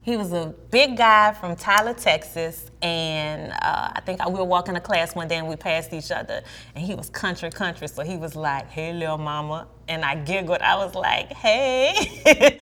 He was a big guy from Tyler, Texas, and I think we were walking to class one day and we passed each other, and he was country, so he was like, "Hey, little mama," and I giggled. I was like, "Hey."